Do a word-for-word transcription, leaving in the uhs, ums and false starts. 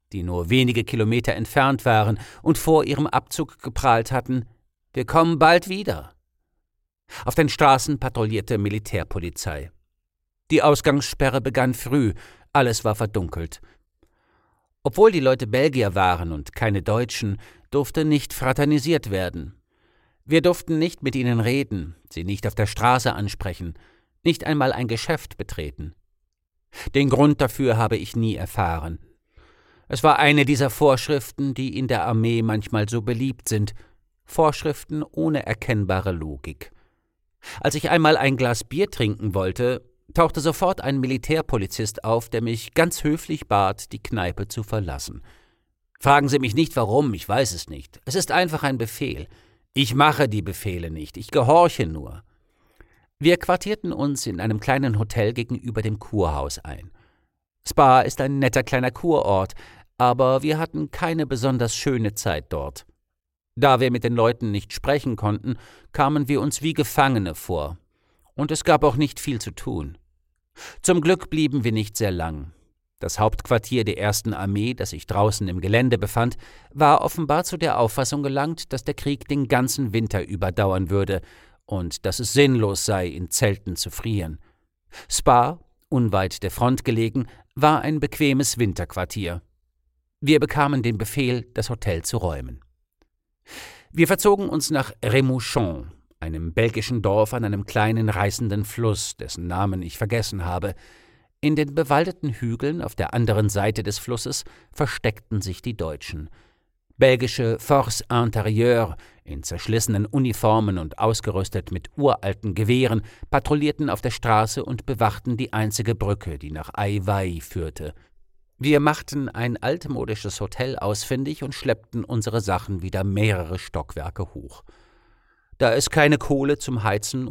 die nur wenige Kilometer entfernt waren und vor ihrem Abzug geprahlt hatten: »Wir kommen bald wieder.« Auf den Straßen patrouillierte Militärpolizei. Die Ausgangssperre begann früh, alles war verdunkelt. Obwohl die Leute Belgier waren und keine Deutschen, durfte nicht fraternisiert werden. Wir durften nicht mit ihnen reden, sie nicht auf der Straße ansprechen, nicht einmal ein Geschäft betreten. Den Grund dafür habe ich nie erfahren. Es war eine dieser Vorschriften, die in der Armee manchmal so beliebt sind, Vorschriften ohne erkennbare Logik. Als ich einmal ein Glas Bier trinken wollte, tauchte sofort ein Militärpolizist auf, der mich ganz höflich bat, die Kneipe zu verlassen. Fragen Sie mich nicht, warum, ich weiß es nicht. Es ist einfach ein Befehl. Ich mache die Befehle nicht, ich gehorche nur. Wir quartierten uns in einem kleinen Hotel gegenüber dem Kurhaus ein. Spa ist ein netter kleiner Kurort, aber wir hatten keine besonders schöne Zeit dort. Da wir mit den Leuten nicht sprechen konnten, kamen wir uns wie Gefangene vor. Und es gab auch nicht viel zu tun. Zum Glück blieben wir nicht sehr lang. Das Hauptquartier der ersten Armee, das sich draußen im Gelände befand, war offenbar zu der Auffassung gelangt, dass der Krieg den ganzen Winter überdauern würde und dass es sinnlos sei, in Zelten zu frieren. Spa, unweit der Front gelegen, war ein bequemes Winterquartier. Wir bekamen den Befehl, das Hotel zu räumen. Wir verzogen uns nach Remouchon, einem belgischen Dorf an einem kleinen reißenden Fluss, dessen Namen ich vergessen habe. In den bewaldeten Hügeln auf der anderen Seite des Flusses versteckten sich die Deutschen. Belgische Force Intérieure in zerschlissenen Uniformen und ausgerüstet mit uralten Gewehren patrouillierten auf der Straße und bewachten die einzige Brücke, die nach Ai-Wai führte. Wir machten ein altmodisches Hotel ausfindig und schleppten unsere Sachen wieder mehrere Stockwerke hoch. Da es keine Kohle zum Heizen